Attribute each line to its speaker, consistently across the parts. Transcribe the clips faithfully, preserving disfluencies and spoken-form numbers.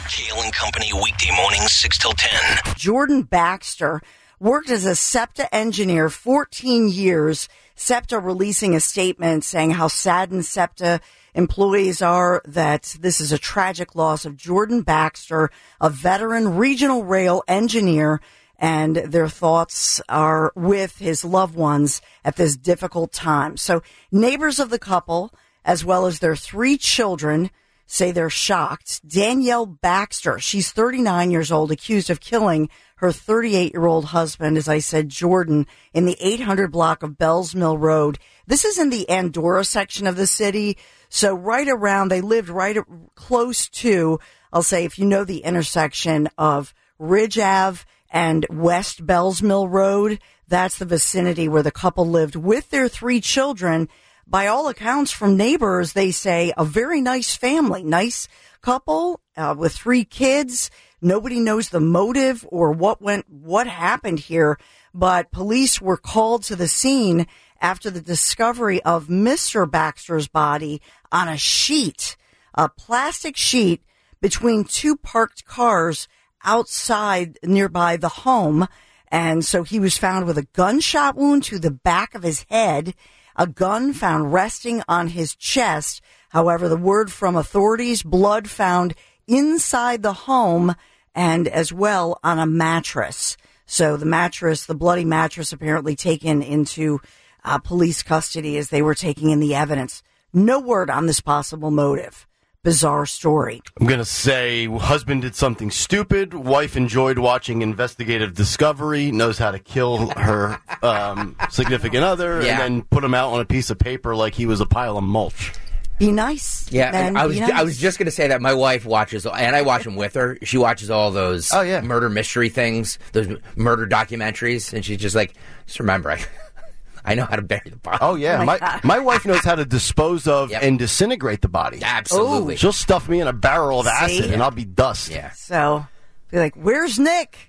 Speaker 1: Kale and Company, weekday mornings, six till ten.
Speaker 2: Jordan Baxter worked as a SEPTA engineer fourteen years. SEPTA releasing a statement saying how saddened SEPTA employees are that this is a tragic loss of Jordan Baxter, a veteran regional rail engineer, and their thoughts are with his loved ones at this difficult time. So neighbors of the couple, as well as their three children, say they're shocked. Danielle Baxter, she's thirty-nine years old, accused of killing her thirty-eight-year-old husband, as I said, Jordan, in the eight hundred block of Bells Mill Road. This is in the Andorra section of the city. So right around, they lived right close to, I'll say, if you know the intersection of Ridge Avenue and West Bells Mill Road, that's the vicinity where the couple lived with their three children. By all accounts from neighbors, they say a very nice family, nice couple uh, with three kids. Nobody knows the motive or what went, what happened here, but police were called to the scene after the discovery of Mister Baxter's body on a sheet, a plastic sheet between two parked cars outside nearby the home. And so he was found with a gunshot wound to the back of his head, a gun found resting on his chest. However, the word from authorities, blood found inside the home and as well on a mattress. So the mattress, the bloody mattress, apparently taken into uh, police custody as they were taking in the evidence. No word on this possible motive. Bizarre story.
Speaker 3: I'm going to say husband did something stupid. Wife enjoyed watching investigative Discovery, knows how to kill her um, significant other,
Speaker 4: Yeah.
Speaker 3: and then put him out on a piece of paper like he was a pile of mulch.
Speaker 2: Be nice.
Speaker 4: Yeah,
Speaker 2: man,
Speaker 4: I was
Speaker 2: be nice.
Speaker 4: I was just going to say that my wife watches, and I watch them with her. She watches all those
Speaker 3: Oh, yeah.
Speaker 4: murder mystery things, those murder documentaries, and she's just like, just remember, I, I know how to bury the body.
Speaker 3: Oh, yeah.
Speaker 2: Oh, my
Speaker 3: my
Speaker 2: God.
Speaker 3: my wife knows how to dispose of
Speaker 4: Yep.
Speaker 3: and disintegrate the body.
Speaker 4: Absolutely.
Speaker 3: She'll stuff me in a barrel of
Speaker 2: See?
Speaker 3: acid, and I'll be dust.
Speaker 4: Yeah.
Speaker 2: So, be like, where's Nick?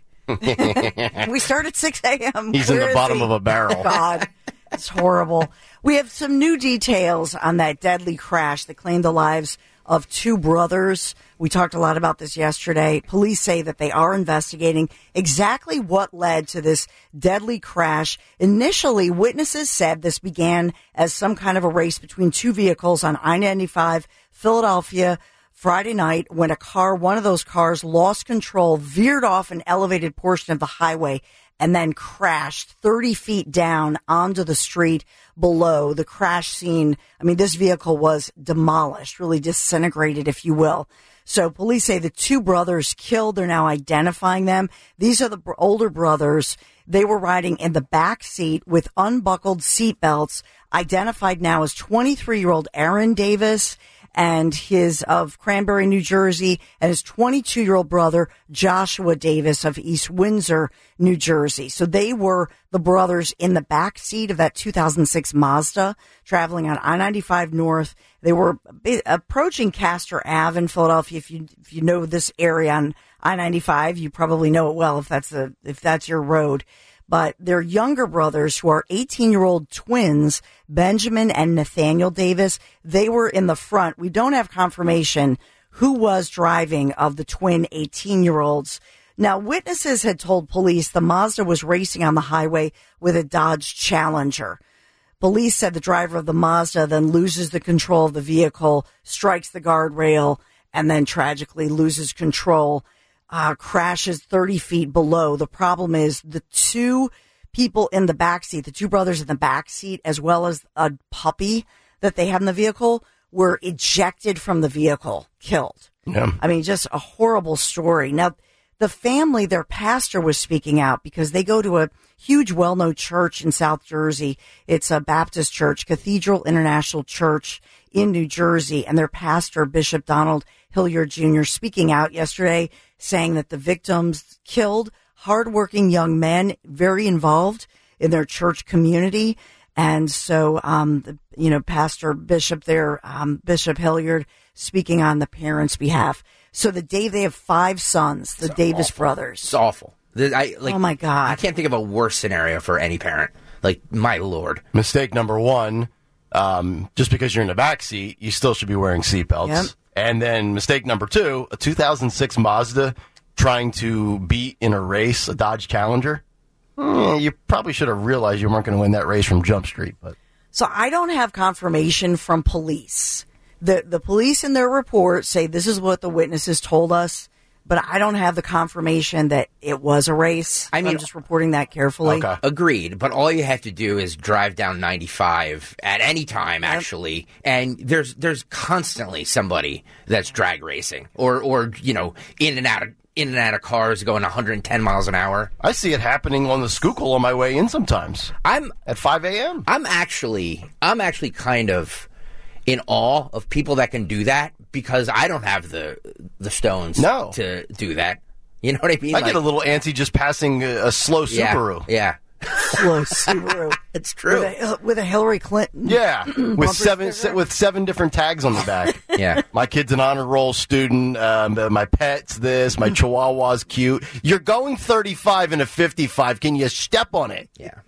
Speaker 2: We start at six a.m.
Speaker 3: He's in
Speaker 2: Where
Speaker 3: the
Speaker 2: is
Speaker 3: bottom
Speaker 2: he?
Speaker 3: of a barrel.
Speaker 2: God, it's horrible. We have some new details on that deadly crash that claimed the lives of two brothers. We talked a lot about this yesterday. Police say that they are investigating exactly what led to this deadly crash. Initially, witnesses said this began as some kind of a race between two vehicles on I ninety-five, Philadelphia, Friday night, when a car, one of those cars, lost control, veered off an elevated portion of the highway, and then crashed thirty feet down onto the street below. The crash scene, I mean, this vehicle was demolished, really disintegrated, if you will. So police say the two brothers killed. They're now identifying them. These are the br- older brothers. They were riding in the back seat with unbuckled seatbelts, identified now as twenty-three-year-old Aaron Davis and his of Cranberry, New Jersey, and his twenty-two-year-old brother, Joshua Davis of East Windsor, New Jersey. So they were the brothers in the back seat of that two thousand six Mazda traveling on I ninety-five North. They were approaching Castor Avenue in Philadelphia. If you, if you know this area on I ninety-five, you probably know it well if that's the, if that's your road. But their younger brothers, who are eighteen-year-old twins, Benjamin and Nathaniel Davis, they were in the front. We don't have confirmation who was driving of the twin eighteen-year-olds. Now, witnesses had told police the Mazda was racing on the highway with a Dodge Challenger. Police said the driver of the Mazda then loses the control of the vehicle, strikes the guardrail, and then tragically loses control. Uh, crashes thirty feet below. The problem is the two people in the backseat, the two brothers in the backseat, as well as a puppy that they had in the vehicle, were ejected from the vehicle, killed.
Speaker 3: Yeah.
Speaker 2: I mean, just a horrible story. Now, the family, their pastor was speaking out because they go to a huge, well-known church in South Jersey. It's a Baptist church, Cathedral International Church in New Jersey, and their pastor, Bishop Donald Hilliard Junior, speaking out yesterday, saying that the victims killed hardworking young men, very involved in their church community. And so, um, the, you know, Pastor Bishop there, um, Bishop Hilliard, speaking on the parents' behalf. So the Dave, they have five sons, the
Speaker 4: It's
Speaker 2: Davis
Speaker 4: awful.
Speaker 2: brothers.
Speaker 4: It's awful. The- I, like,
Speaker 2: Oh, my God.
Speaker 4: I can't think of a worse scenario for any parent. Like, my Lord.
Speaker 3: Mistake number one, um, just because you're in the back seat, you still should be wearing seatbelts.
Speaker 2: Yep.
Speaker 3: And then mistake number two, a two thousand six Mazda trying to beat in a race a Dodge Challenger. Mm, you probably should have realized you weren't going to win that race from Jump Street. But
Speaker 2: So I don't have confirmation from police. The the police in their report say this is what the witnesses told us, but I don't have the confirmation that it was a race.
Speaker 4: I mean-
Speaker 2: I'm just reporting that carefully.
Speaker 3: Okay.
Speaker 4: Agreed, but all you have to do is drive down ninety-five at any time, actually, and there's there's constantly somebody that's drag racing or or you know in and out of in and out of cars going one hundred ten miles an hour.
Speaker 3: I see it happening on the Schuylkill on my way in sometimes
Speaker 4: I'm
Speaker 3: at five a.m.
Speaker 4: I'm actually I'm actually kind of in awe of people that can do that because I don't have the the stones
Speaker 3: No.
Speaker 4: to do that. You know what I mean?
Speaker 3: I
Speaker 4: Like,
Speaker 3: get a little antsy just passing a, a slow
Speaker 4: yeah,
Speaker 3: Subaru.
Speaker 4: Yeah,
Speaker 2: Slow Subaru.
Speaker 4: it's true.
Speaker 2: With a, with a Hillary Clinton.
Speaker 3: Yeah, with seven
Speaker 2: sticker?
Speaker 3: se- with seven different tags on the back.
Speaker 4: Yeah.
Speaker 3: My kid's an honor roll student. Um, uh, my pet's this. My Chihuahua's cute. You're going thirty-five in a fifty-five. Can you step on it?
Speaker 4: Yeah.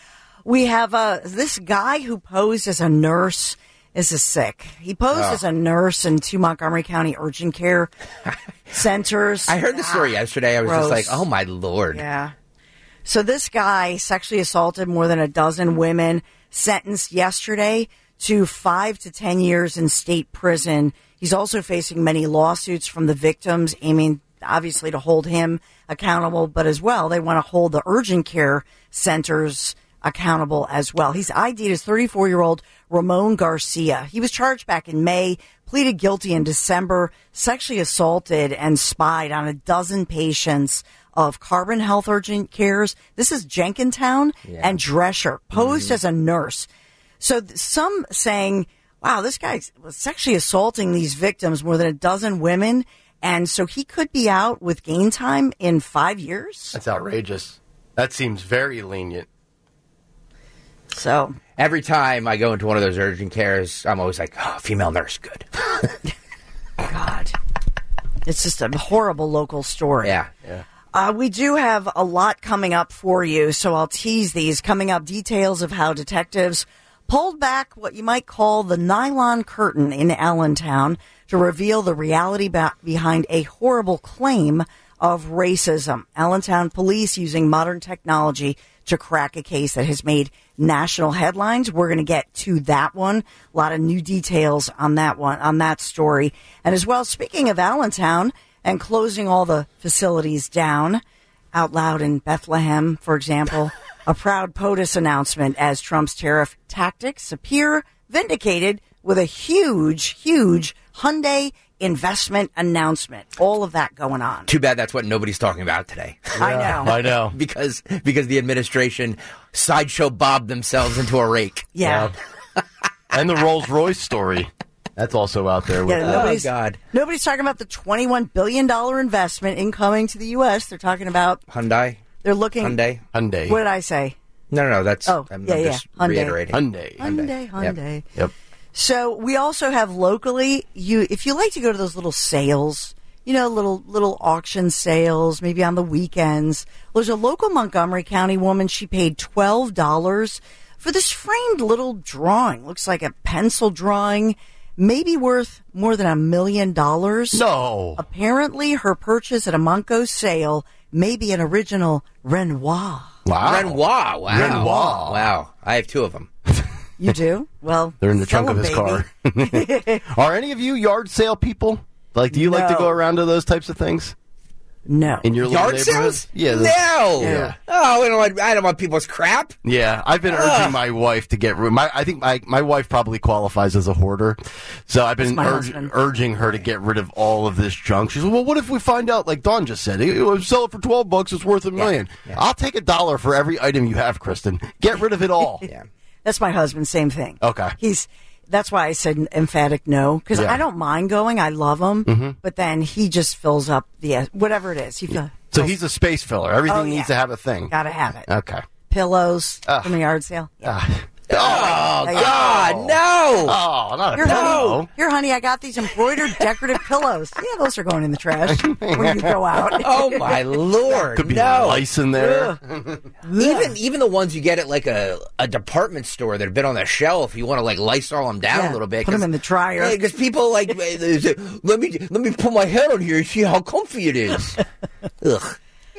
Speaker 2: We have uh, this guy who posed as a nurse. This is sick. He posed
Speaker 4: Oh.
Speaker 2: as a nurse in two Montgomery County urgent care centers.
Speaker 4: I heard the story yesterday. I was
Speaker 2: Gross.
Speaker 4: just like, oh my Lord.
Speaker 2: Yeah. So this guy sexually assaulted more than a dozen women, sentenced yesterday to five to ten years in state prison. He's also facing many lawsuits from the victims, aiming obviously to hold him accountable, but as well, they want to hold the urgent care centers accountable as well. He's I D'd as thirty-four-year-old Ramon Garcia. He was charged back in May, pleaded guilty in December, sexually assaulted and spied on a dozen patients of Carbon Health Urgent Cares. This is Jenkintown
Speaker 4: Yeah.
Speaker 2: and Drescher, posed as a nurse. So th- some saying, wow, this guy was sexually assaulting these victims, more than a dozen women, and so he could be out with gain time in five years.
Speaker 3: That's outrageous. That seems very lenient.
Speaker 2: So
Speaker 4: Every time I go into one of those urgent cares, I'm always like, oh, female nurse, good.
Speaker 2: God, it's just a horrible local story.
Speaker 4: Yeah.
Speaker 3: Yeah.
Speaker 2: Uh, we do have a lot coming up for you, so I'll tease these. Coming up, details of how detectives pulled back what you might call the nylon curtain in Allentown to reveal the reality ba- behind a horrible claim of racism. Allentown police using modern technology to crack a case that has made national headlines. We're going to get to that one. A lot of new details on that one, on that story. And as well, speaking of Allentown and closing all the facilities down, out loud in Bethlehem, for example, a proud POTUS announcement as Trump's tariff tactics appear vindicated with a huge, huge Hyundai investment announcement. All of that going on.
Speaker 4: Too bad that's what nobody's talking about today.
Speaker 2: I know.
Speaker 3: I know.
Speaker 4: because because the administration sideshow bobbed themselves into a rake.
Speaker 2: Yeah.
Speaker 3: And the Rolls Royce story. That's also out there. With
Speaker 2: Yeah,
Speaker 4: Oh,
Speaker 2: nobody's,
Speaker 4: God.
Speaker 2: nobody's talking about the twenty-one billion dollars investment incoming to the U S. They're talking about,
Speaker 4: Hyundai?
Speaker 2: they're looking.
Speaker 4: Hyundai?
Speaker 3: Hyundai.
Speaker 2: What did I say?
Speaker 4: No, no, no. That's,
Speaker 2: Oh,
Speaker 4: I'm,
Speaker 2: yeah,
Speaker 4: I'm
Speaker 2: yeah.
Speaker 4: just
Speaker 2: Hyundai.
Speaker 4: reiterating.
Speaker 3: Hyundai.
Speaker 2: Hyundai,
Speaker 4: Hyundai.
Speaker 2: Hyundai.
Speaker 3: Yep.
Speaker 2: So we also have locally, you if you like to go to those little sales, you know, little little auction sales, maybe on the weekends. Well, there's a local Montgomery County woman. She paid twelve dollars for this framed little drawing. Looks like a pencil drawing, maybe worth more than a million dollars.
Speaker 3: No.
Speaker 2: Apparently, her purchase at a Monco sale may be an original Renoir.
Speaker 3: Wow.
Speaker 4: Renoir. Wow.
Speaker 3: Renoir.
Speaker 4: Wow. I have two of them.
Speaker 2: You do? Well,
Speaker 3: They're in the
Speaker 2: sell
Speaker 3: trunk of
Speaker 2: them,
Speaker 3: his
Speaker 2: baby.
Speaker 3: car. Are any of you yard sale people? Like, do you like to
Speaker 2: No.
Speaker 3: go around to those types of things
Speaker 2: No.
Speaker 3: in your little
Speaker 4: Yard
Speaker 3: neighborhood?
Speaker 4: sales?
Speaker 3: Yeah. the-
Speaker 4: No.
Speaker 3: Yeah.
Speaker 4: Oh, I don't, want, I don't want people's crap.
Speaker 3: Yeah, I've been urging my wife to get rid. My, I think my my wife probably qualifies as a hoarder, so I've been
Speaker 2: my
Speaker 3: urg-
Speaker 2: husband.
Speaker 3: urging her to get rid of all of this junk. She's like, well, what if we find out, like Dawn just said, it, it, sell it for twelve bucks, it's worth a million.
Speaker 4: yeah.
Speaker 3: I'll take a dollar for every item you have, Kristen. Get rid of it all.
Speaker 4: Yeah.
Speaker 2: That's my husband. Same thing.
Speaker 3: Okay.
Speaker 2: He's. That's why I said emphatic no, because
Speaker 3: Yeah.
Speaker 2: I don't mind going. I love him, mm-hmm. but then he just fills up the whatever it is. He fills,
Speaker 3: So he's a space filler. Everything
Speaker 2: Oh,
Speaker 3: needs
Speaker 2: yeah.
Speaker 3: to have a thing.
Speaker 2: got to have it.
Speaker 3: Okay.
Speaker 2: Pillows
Speaker 3: Ugh.
Speaker 2: from the yard sale.
Speaker 3: Ah,
Speaker 4: Oh,
Speaker 2: There you
Speaker 4: God,
Speaker 2: go.
Speaker 4: no.
Speaker 3: Oh, not
Speaker 2: Here,
Speaker 3: a
Speaker 2: honey,
Speaker 3: pillow.
Speaker 2: here, honey, I got these embroidered decorative pillows. Yeah, those are going in the trash when you go out.
Speaker 4: Oh, my Lord,
Speaker 3: Could be
Speaker 4: no.
Speaker 3: lice in there.
Speaker 4: Even even the ones you get at like a, a department store that have been on the shelf, you want to like Lysol them down
Speaker 2: Yeah,
Speaker 4: a little bit.
Speaker 2: put 'em in the dryer.
Speaker 4: Because people like they say, let me let me put my head on here and see how comfy it is. Ugh.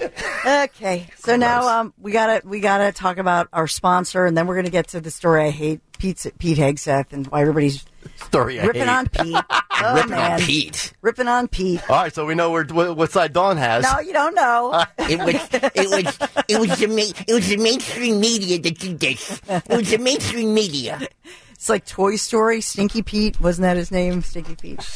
Speaker 2: Okay, so now um, we gotta we gotta talk about our sponsor, and then we're gonna get to the story I hate, Pete, Pete Hegseth, and why everybody's
Speaker 3: Story I
Speaker 2: ripping
Speaker 3: hate.
Speaker 2: on Pete. Oh,
Speaker 4: Ripping
Speaker 2: man.
Speaker 4: on Pete.
Speaker 2: Ripping on Pete.
Speaker 3: All right, so we know where, what, what side Dawn has.
Speaker 2: No, you don't know.
Speaker 4: It was it was it was the ma- it was the mainstream media that did this. It was the mainstream media.
Speaker 2: It's like Toy Story. Stinky Pete, wasn't that his name? Stinky Pete.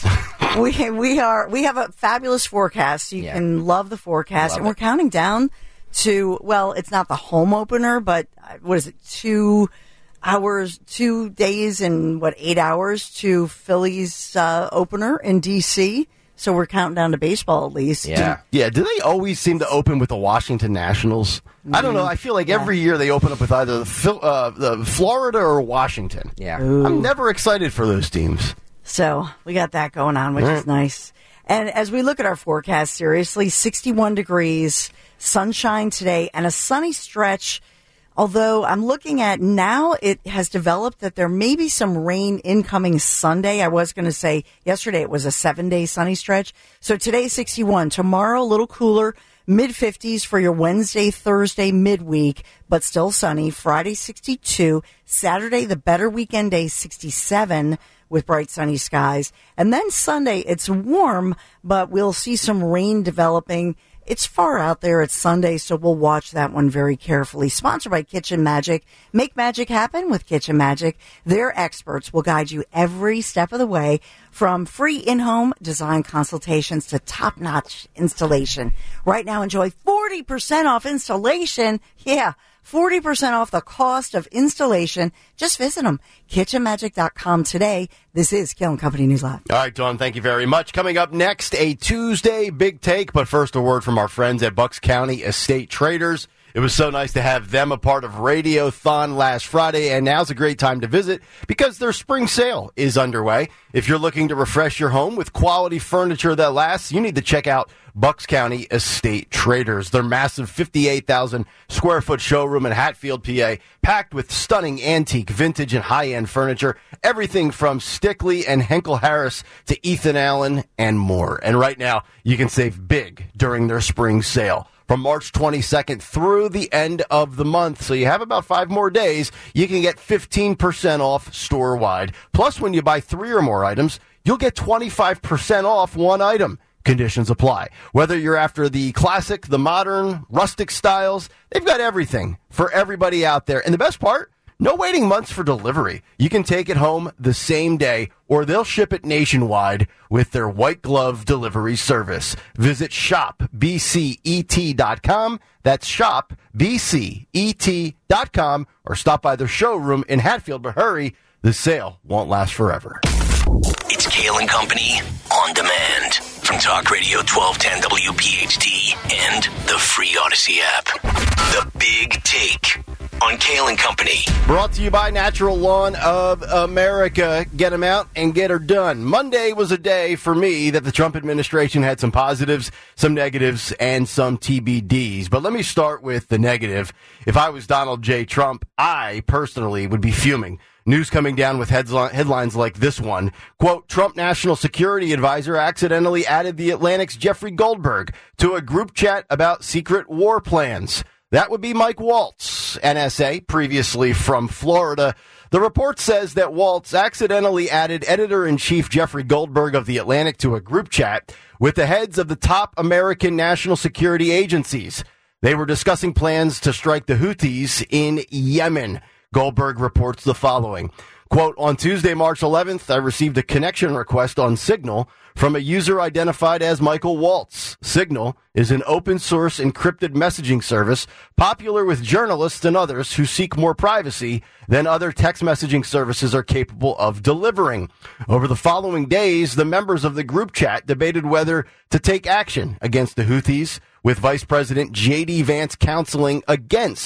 Speaker 2: we we are we have a fabulous forecast. You
Speaker 4: Yeah.
Speaker 2: can love the forecast,
Speaker 4: Love
Speaker 2: and we're
Speaker 4: it.
Speaker 2: counting down to, well, it's not the home opener, but uh, what is it? Two hours, two days, and what eight hours to Phillies uh, opener in D C. So we're counting down to baseball at least.
Speaker 4: Yeah.
Speaker 3: Yeah, do they always seem to open with the Washington Nationals? I don't know. I feel like every year they open up with either the, Phil- uh, the Florida or Washington.
Speaker 4: Yeah.
Speaker 3: I'm never excited for those teams.
Speaker 2: So we got that going on, which is nice. And as we look at our forecast, seriously, sixty-one degrees, sunshine today, and a sunny stretch. Although I'm looking at now, it has developed that there may be some rain incoming Sunday. I was going to say yesterday it was a seven-day sunny stretch. So today, sixty-one. Tomorrow, a little cooler, mid-fifties for your Wednesday, Thursday, midweek, but still sunny. Friday, sixty-two. Saturday, the better weekend day, sixty-seven with bright sunny skies. And then Sunday, it's warm, but we'll see some rain developing. It's far out there. It's Sunday, so we'll watch that one very carefully. Sponsored by Kitchen Magic. Make magic happen with Kitchen Magic. Their experts will guide you every step of the way, from free in-home design consultations to top-notch installation. Right now, enjoy forty percent off installation. Yeah, forty percent off the cost of installation. Just visit them. kitchen magic dot com today. This is Kill and Company News Live.
Speaker 3: All right, Dawn, thank you very much. Coming up next, a Tuesday big take, but first a word from our friends at Bucks County Estate Traders. It was so nice to have them a part of Radiothon last Friday, and now's a great time to visit because their spring sale is underway. If you're looking to refresh your home with quality furniture that lasts, you need to check out Bucks County Estate Traders. Their massive fifty-eight thousand square foot showroom in Hatfield, P A, packed with stunning antique, vintage, and high-end furniture. Everything from Stickley and Henkel Harris to Ethan Allen and more. And right now, you can save big during their spring sale. From March twenty-second through the end of the month. So you have about five more days. You can get fifteen percent off store-wide. Plus, when you buy three or more items, you'll get twenty-five percent off one item. Conditions apply. Whether you're after the classic, the modern, rustic styles, they've got everything for everybody out there. And the best part, no waiting months for delivery. You can take it home the same day, or they'll ship it nationwide with their white glove delivery service. Visit shop b c e t dot com. That's shop b c e t dot com, or stop by their showroom in Hatfield. But hurry, the sale won't last forever.
Speaker 1: It's Kale and Company on demand from Talk Radio twelve ten W P H T and the free Odyssey app. The Big Take on Kale and Company.
Speaker 3: Brought to you by Natural Lawn of America. Get them out and get her done. Monday was a day for me that the Trump administration had some positives, some negatives, and some T B Ds. But let me start with the negative. If I was Donald J. Trump, I personally would be fuming. News coming down with headli- headlines like this one. Quote, Trump National Security Advisor accidentally added the Atlantic's Jeffrey Goldberg to a group chat about secret war plans. That would be Mike Waltz, N S A, previously from Florida. The report says that Waltz accidentally added editor-in-chief Jeffrey Goldberg of The Atlantic to a group chat with the heads of the top American national security agencies. They were discussing plans to strike the Houthis in Yemen. Goldberg reports the following. Quote, on Tuesday, March eleventh, I received a connection request on Signal from a user identified as Michael Waltz. Signal is an open-source encrypted messaging service popular with journalists and others who seek more privacy than other text messaging services are capable of delivering. Over the following days, the members of the group chat debated whether to take action against the Houthis, with Vice President J D Vance counseling against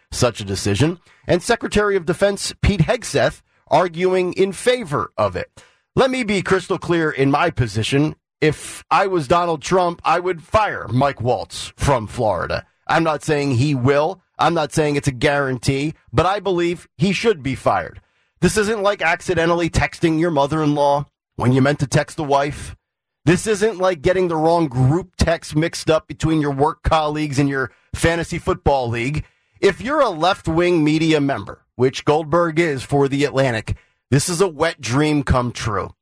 Speaker 3: such a decision, and Secretary of Defense Pete Hegseth arguing in favor of it. Let me be crystal clear in my position. If I was Donald Trump, I would fire Mike Waltz from Florida. I'm not saying he will. I'm not saying it's a guarantee, but I believe he should be fired. This isn't like accidentally texting your mother-in-law when you meant to text the wife. This isn't like getting the wrong group text mixed up between your work colleagues in your fantasy football league. If you're a left-wing media member, which Goldberg is for The Atlantic, this is a wet dream come true.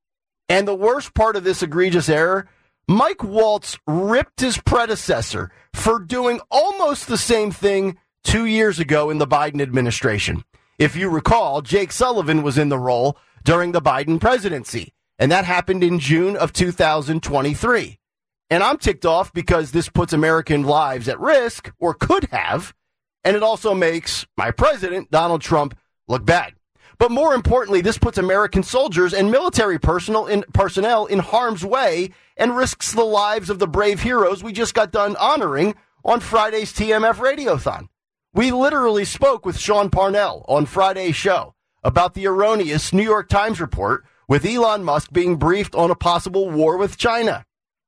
Speaker 3: And the worst part of this egregious error, Mike Waltz ripped his predecessor for doing almost the same thing two years ago in the Biden administration. If you recall, Jake Sullivan was in the role during the Biden presidency, and that happened in June of two thousand twenty-three. And I'm ticked off because this puts American lives at risk, or could have, and it also makes my president, Donald Trump, look bad. But more importantly, this puts American soldiers and military personnel in, personnel in harm's way and risks the lives of the brave heroes we just got done honoring on Friday's T M F Radiothon. We literally spoke with Sean Parnell on Friday's show about the erroneous New York Times report with Elon Musk being briefed on a possible war with China.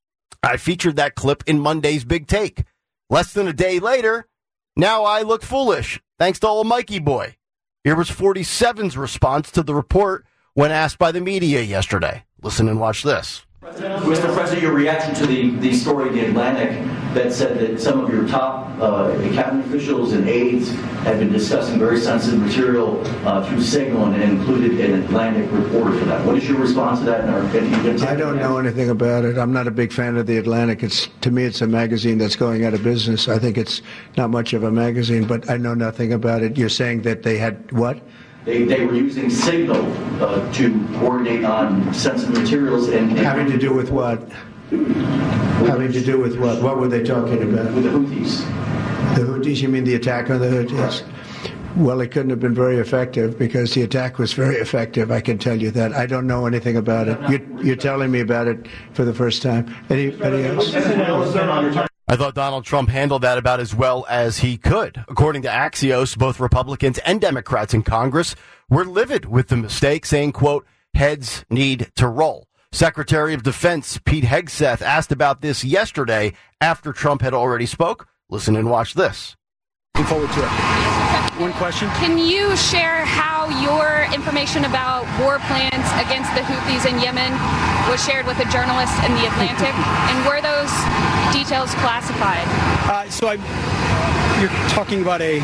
Speaker 3: I featured that clip in Monday's Big Take. Less than a day later, now I look foolish, thanks to old Mikey Boy. Here was forty-seven's response to the report when asked by the media yesterday. Listen and watch this.
Speaker 5: Mister President, your reaction to the, the story in The Atlantic that said that some of your top uh, cabinet officials and aides have been discussing very sensitive material uh, through Signal and included an Atlantic reporter for that. What is your response to that? And are,
Speaker 6: I don't know anything about it. I'm not a big fan of The Atlantic. It's to me, it's a magazine that's going out of business. I think it's not much of a magazine, but I know nothing about it. You're saying that they had what?
Speaker 5: They, they were using Signal uh, to coordinate on sensitive materials and, and
Speaker 6: having to do with what? With having to do with what? What were they talking about?
Speaker 5: With the Houthis.
Speaker 6: The Houthis? You mean the attack on the Houthis? Right. Well, it couldn't have been very effective because the attack was very effective. I can tell you that. I don't know anything about it. You're, you're telling me about it for the first time. Anybody else?
Speaker 3: I thought Donald Trump handled that about as well as he could. According to Axios, both Republicans and Democrats in Congress were livid with the mistake, saying, quote, heads need to roll. Secretary of Defense Pete Hegseth asked about this yesterday after Trump had already spoke. Listen and watch this.
Speaker 7: Looking forward to it. One question.
Speaker 8: Can you share how your information about war plans against the Houthis in Yemen was shared with a journalist in The Atlantic? And were those details classified?
Speaker 7: Uh, so I, you're talking about a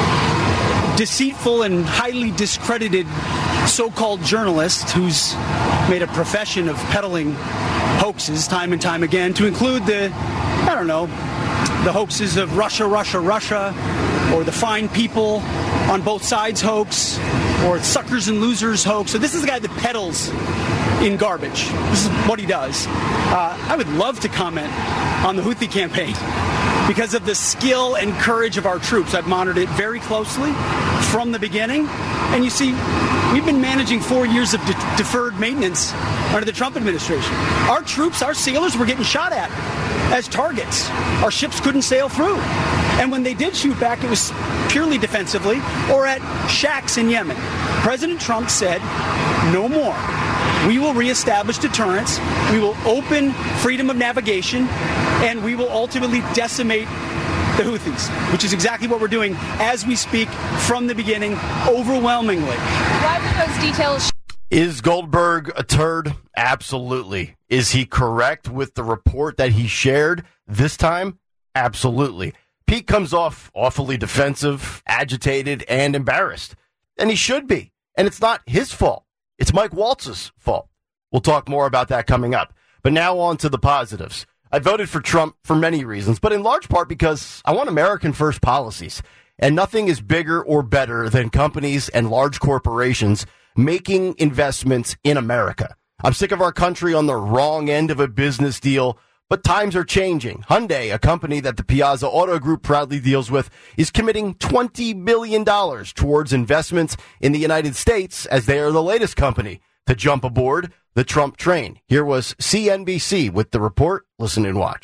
Speaker 7: deceitful and highly discredited so-called journalist who's made a profession of peddling hoaxes time and time again, to include the, I don't know, the hoaxes of Russia, Russia, Russia, or the fine people on both sides hoax, or suckers and losers hoax. So this is the guy that peddles in garbage. This is what he does. Uh, I would love to comment on the Houthi campaign because of the skill and courage of our troops. I've monitored it very closely from the beginning. And you see, we've been managing four years of de- deferred maintenance under the Trump administration. Our troops, our sailors were getting shot at as targets. Our ships couldn't sail through. And when they did shoot back, it was purely defensively or at shacks in Yemen. President Trump said, no more. We will reestablish deterrence. We will open freedom of navigation, and we will ultimately decimate the Houthis, which is exactly what we're doing as we speak from the beginning, overwhelmingly.
Speaker 8: Why were those details?
Speaker 3: Is Goldberg a turd? Absolutely. Is he correct with the report that he shared this time? Absolutely. Pete comes off awfully defensive, agitated, and embarrassed. And he should be. And it's not his fault. It's Mike Waltz's fault. We'll talk more about that coming up. But now on to the positives. I voted for Trump for many reasons, but in large part because I want American first policies. And nothing is bigger or better than companies and large corporations making investments in America. I'm sick of our country on the wrong end of a business deal, but times are changing. Hyundai, a company that the Piazza Auto Group proudly deals with, is committing twenty billion dollars towards investments in the United States as they are the latest company to jump aboard the Trump train. Here was C N B C with the report. Listen and watch.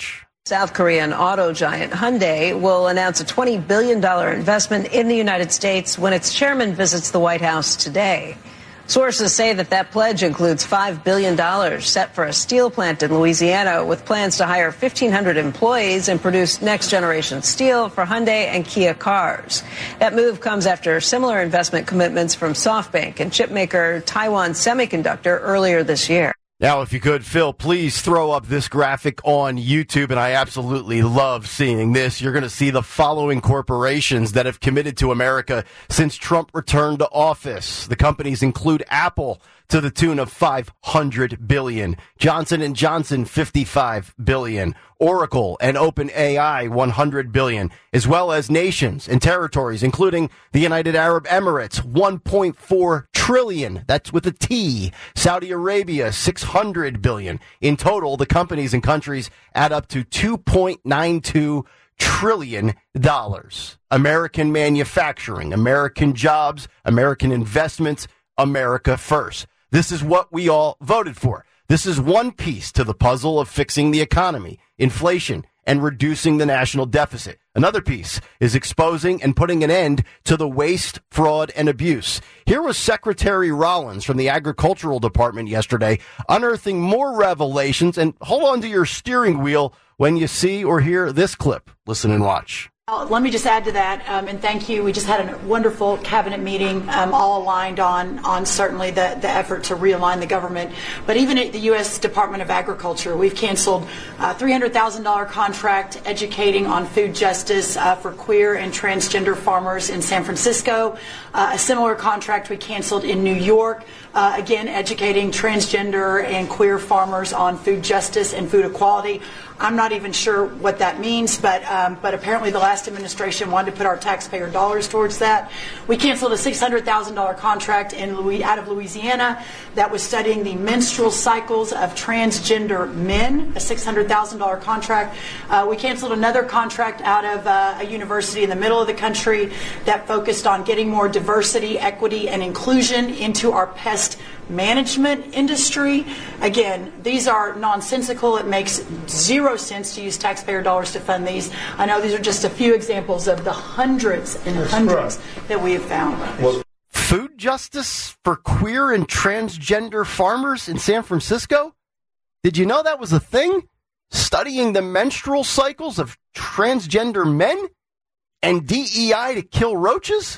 Speaker 9: South Korean auto giant Hyundai will announce a twenty billion dollars investment in the United States when its chairman visits the White House today. Sources say that that pledge includes five billion dollars set for a steel plant in Louisiana with plans to hire fifteen hundred employees and produce next-generation steel for Hyundai and Kia cars. That move comes after similar investment commitments from SoftBank and chipmaker Taiwan Semiconductor earlier this year.
Speaker 3: Now, if you could, Phil, please throw up this graphic on YouTube, and I absolutely love seeing this. You're going to see the following corporations that have committed to America since Trump returned to office. The companies include Apple to the tune of five hundred billion dollars, Johnson and Johnson fifty-five billion dollars, Oracle and OpenAI one hundred billion dollars, as well as nations and territories, including the United Arab Emirates, one point four trillion dollars. That's with a T. Saudi Arabia, six hundred billion dollars. In total, the companies and countries add up to two point nine two trillion dollars. American manufacturing, American jobs, American investments, America first. This is what we all voted for. This is one piece to the puzzle of fixing the economy, inflation, and reducing the national deficit. Another piece is exposing and putting an end to the waste, fraud, and abuse. Here was Secretary Rollins from the Agricultural Department yesterday, unearthing more revelations. And hold on to your steering wheel when you see or hear this clip. Listen and watch.
Speaker 10: Uh, let me just add to that, um, and thank you. We just had a wonderful cabinet meeting, um, all aligned on on certainly the, the effort to realign the government. But even at the U S Department of Agriculture, we've canceled a three hundred thousand dollars contract educating on food justice uh, for queer and transgender farmers in San Francisco. Uh, a similar contract we canceled in New York, uh, again, educating transgender and queer farmers on food justice and food equality. I'm not even sure what that means, but um, but apparently the last administration wanted to put our taxpayer dollars towards that. We canceled a six hundred thousand dollars contract in Louis, out of Louisiana that was studying the menstrual cycles of transgender men, a six hundred thousand dollars contract. Uh, we canceled another contract out of uh, a university in the middle of the country that focused on getting more diversity, equity, and inclusion into our pest management industry. Again, these are nonsensical. It makes zero sense to use taxpayer dollars to fund these. I know these are just a few examples of the hundreds and That's hundreds right. that we have found.
Speaker 3: Well, food justice for queer and transgender farmers in San Francisco? Did you know that was a thing? Studying the menstrual cycles of transgender men? And D E I to kill roaches?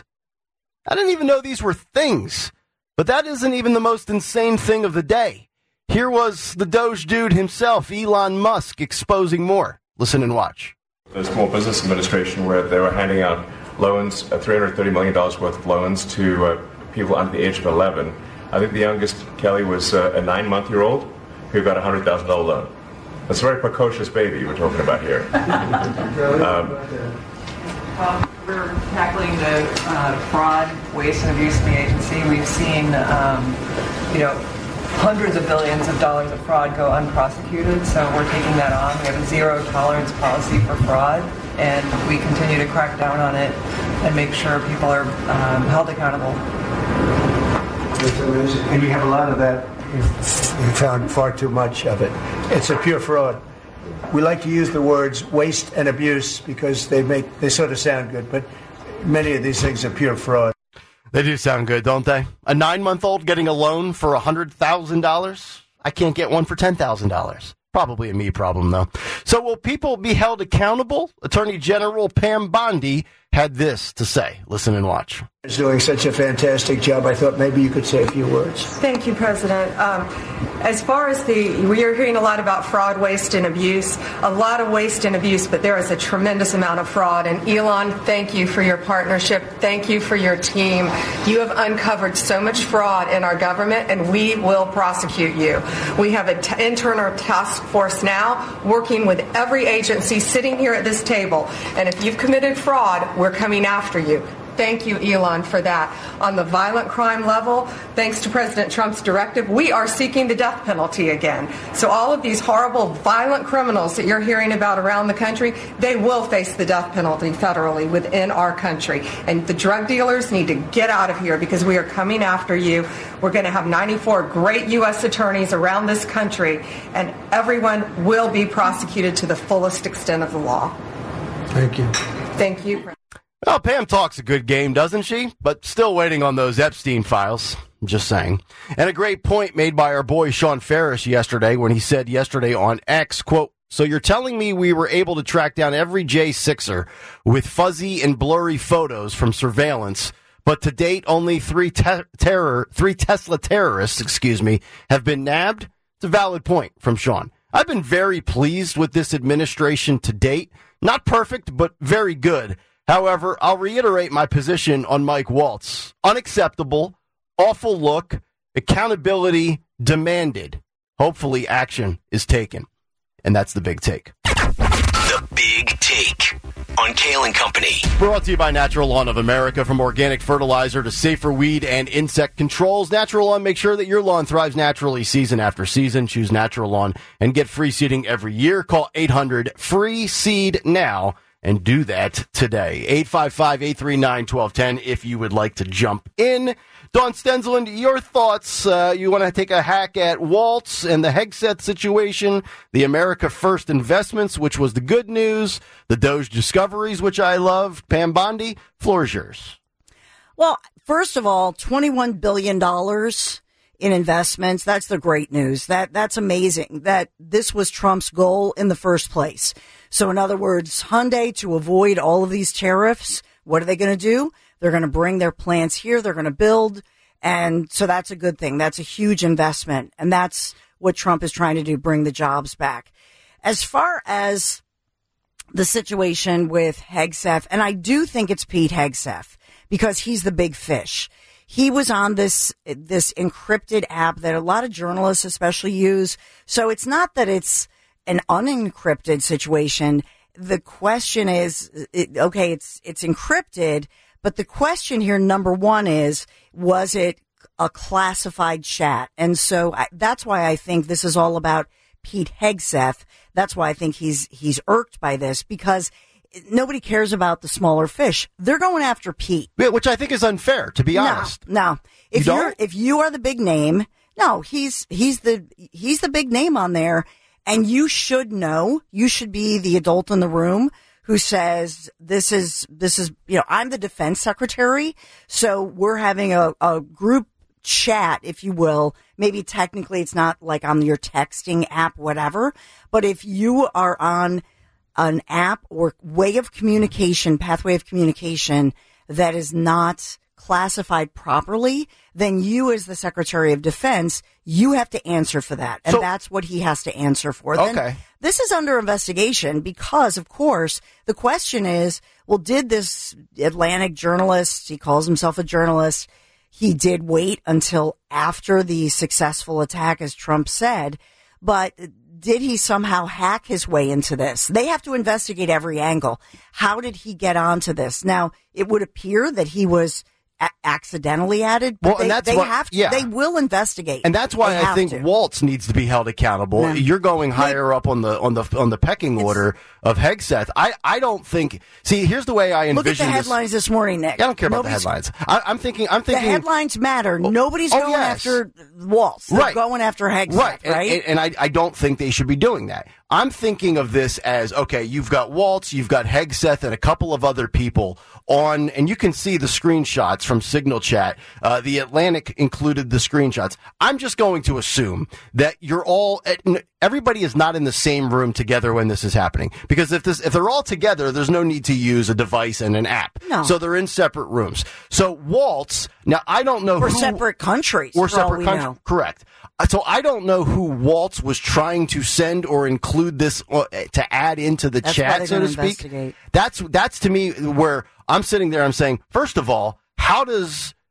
Speaker 3: I didn't even know these were things. But that isn't even the most insane thing of the day. Here was the Doge dude himself, Elon Musk, exposing more. Listen and watch.
Speaker 11: The Small Business Administration, where they were handing out loans, uh, three hundred thirty million dollars worth of loans to uh, people under the age of eleven. I think the youngest, Kelly, was uh, a nine-month-year-old who got a one hundred thousand dollars loan. That's a very precocious baby we're talking about here. um,
Speaker 12: Well, we're tackling the uh, fraud, waste, and abuse in the agency. We've seen, um, you know, hundreds of billions of dollars of fraud go unprosecuted, so we're taking that on. We have a zero tolerance policy for fraud, and we continue to crack down on it and make sure people are um, held accountable.
Speaker 6: That's amazing. And you have a lot of that. You found far too much of it. It's a pure fraud. We like to use the words waste and abuse because they make they sort of sound good, but many of these things are pure fraud.
Speaker 3: They do sound good, don't they? A nine-month-old getting a loan for one hundred thousand dollars? I can't get one for ten thousand dollars. Probably a me problem, though. So will people be held accountable? Attorney General Pam Bondi had this to say. Listen and watch.
Speaker 6: Is doing such a fantastic job. I thought maybe you could say a few words.
Speaker 13: Thank you, President. Um, as far as the, we are hearing a lot about fraud, waste, and abuse. A lot of waste and abuse, but there is a tremendous amount of fraud. And Elon, thank you for your partnership. Thank you for your team. You have uncovered so much fraud in our government, and we will prosecute you. We have an t- internal task force now working with every agency sitting here at this table. And if you've committed fraud, we're coming after you. thank you, Elon, for that. On the violent crime level, thanks to President Trump's directive, we are seeking the death penalty again. So all of these horrible, violent criminals that you're hearing about around the country, they will face the death penalty federally within our country. And the drug dealers need to get out of here because we are coming after you. We're going to have ninety-four great U S attorneys around this country, and everyone will be prosecuted to the fullest extent of the law.
Speaker 6: Thank you.
Speaker 13: Thank you.
Speaker 3: Well, Pam talks a good game, doesn't she? But still waiting on those Epstein files. I'm just saying. And a great point made by our boy Sean Ferris yesterday when he said yesterday on X, quote, "So you're telling me we were able to track down every J sixer with fuzzy and blurry photos from surveillance, but to date only three te- terror, three Tesla terrorists, excuse me, have been nabbed?" It's a valid point from Sean. I've been very pleased with this administration to date. Not perfect, but very good. However, I'll reiterate my position on Mike Waltz. Unacceptable, awful look, accountability demanded. Hopefully action is taken. And that's the big take.
Speaker 1: The Big Take on Kale and Company.
Speaker 3: Brought to you by Natural Lawn of America. From organic fertilizer to safer weed and insect controls, Natural Lawn makes sure that your lawn thrives naturally season after season. Choose Natural Lawn and get free seeding every year. Call eight hundred free seed now and do that today. eight five five, eight three nine, one two one zero if you would like to jump in. Dawn Stensland, your thoughts. Uh, you want to take a hack at Waltz and the Hegseth situation, the America First investments, which was the good news, the Doge discoveries, which I loved. Pam Bondi, floor is yours.
Speaker 2: Well, first of all, twenty-one billion dollars in investments. That's the great news. That That's amazing that this was Trump's goal in the first place. So in other words, Hyundai, to avoid all of these tariffs, what are they going to do? They're going to bring their plants here. They're going to build. And so that's a good thing. That's a huge investment. And that's what Trump is trying to do, bring the jobs back. As far as the situation with Hegseth, and I do think it's Pete Hegseth because he's the big fish. He was on this, this encrypted app that a lot of journalists especially use. So it's not that it's an unencrypted situation. The question is, it, okay, it's, it's encrypted. But the question here, number one, is, was it a classified chat? And so I, that's why I think this is all about Pete Hegseth. That's why I think he's he's irked by this, because nobody cares about the smaller fish. They're going after Pete.
Speaker 3: Yeah, which I think is unfair, to be
Speaker 2: no,
Speaker 3: honest.
Speaker 2: No, if
Speaker 3: you
Speaker 2: you're
Speaker 3: don't?
Speaker 2: if you are the big name, no, he's he's the he's the big name on there, and you should know. You should be the adult in the room who says, this is, this is, you know, I'm the defense secretary, so we're having a, a group chat, if you will. Maybe technically it's not like on your texting app, whatever, but if you are on an app or way of communication, pathway of communication that is not classified properly, then you as the Secretary of Defense, you have to answer for that. And
Speaker 3: so,
Speaker 2: that's what he has to answer for.
Speaker 3: Okay.
Speaker 2: Then this is under investigation because, of course, the question is, well, did this Atlantic journalist, he calls himself a journalist, he did wait until after the successful attack, as Trump said, but did he somehow hack his way into this? They have to investigate every angle. How did he get onto this? Now, it would appear that he was A- accidentally added. But
Speaker 3: well,
Speaker 2: they,
Speaker 3: and that's
Speaker 2: they
Speaker 3: what,
Speaker 2: have to,
Speaker 3: yeah.
Speaker 2: they will investigate.
Speaker 3: And that's why
Speaker 2: They
Speaker 3: I
Speaker 2: have
Speaker 3: think
Speaker 2: to.
Speaker 3: Waltz needs to be held accountable.
Speaker 2: Yeah.
Speaker 3: You're going higher up on the on the on the pecking order of Hegseth. I, I don't think. See, here's the way I envision
Speaker 2: Look at the
Speaker 3: this.
Speaker 2: headlines this morning, Nick.
Speaker 3: I don't care
Speaker 2: Nobody's,
Speaker 3: about the headlines. I, I'm thinking. I'm thinking.
Speaker 2: The headlines matter. Nobody's
Speaker 3: oh,
Speaker 2: going
Speaker 3: yes.
Speaker 2: after Waltz. They're
Speaker 3: Right.
Speaker 2: going after Hegseth,
Speaker 3: Right,
Speaker 2: right?
Speaker 3: And, and, and I, I don't think they should be doing that. I'm thinking of this as, okay, you've got Waltz, you've got Hegseth, and a couple of other people on, and you can see the screenshots from Signal Chat. Uh, the Atlantic included the screenshots. I'm just going to assume that you're all, everybody is not in the same room together when this is happening. Because if this, if they're all together, there's no need to use a device and an app.
Speaker 2: No.
Speaker 3: So they're in separate rooms. So Waltz, now I don't know
Speaker 2: Or
Speaker 3: who.
Speaker 2: separate countries.
Speaker 3: Or
Speaker 2: for all
Speaker 3: separate
Speaker 2: we
Speaker 3: countries.
Speaker 2: know.
Speaker 3: Correct. So I don't know who Waltz was trying to send or include this uh, to add into the
Speaker 2: That's why
Speaker 3: chat,
Speaker 2: they're
Speaker 3: so
Speaker 2: gonna
Speaker 3: to speak.
Speaker 2: investigate.
Speaker 3: That's that's to me where I'm sitting there. I'm saying, first of all, how does